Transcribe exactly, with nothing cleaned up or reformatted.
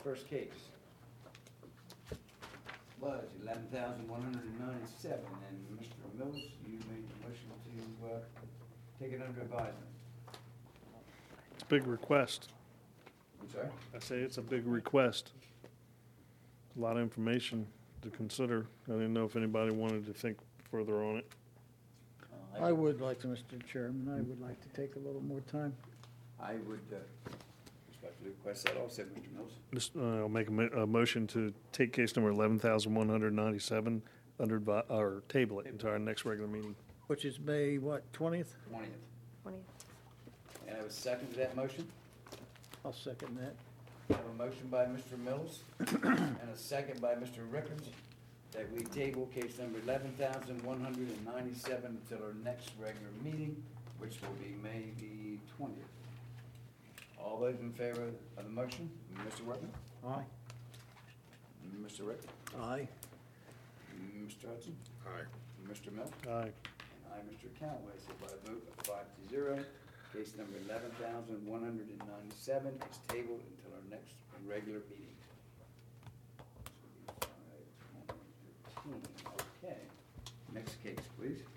first case was eleven thousand one hundred and ninety-seven, and Mister Mills, you made the motion to, uh, take it under advisement. It's a big request. I'm sorry? I say it's a big request. A lot of information to consider. I didn't know if anybody wanted to think further on it. Uh, I would like to, Mister Chairman, I would like to take a little more time. I would, uh, respectfully request that also, Mister Mills. Just, uh, I'll make a, mo- a motion to take case number eleven thousand one hundred ninety-seven under, advi- or table it until our next regular meeting. Which is May, what, twentieth? Twentieth. twentieth. And I have a second to that motion. I'll second that. I have a motion by Mister Mills and a second by Mister Rickards that we table case number eleven thousand one hundred and ninety-seven until our next regular meeting, which will be May the twentieth. All those in favor of the motion, Mister Workman, Aye. Mister Rick, Aye. Mister Hudson, Aye. Mister Mill, Aye. and I, Mister Callaway, so by a vote of five to zero, case number eleven thousand one hundred and ninety-seven is tabled until our next regular meeting. Okay, next case, please.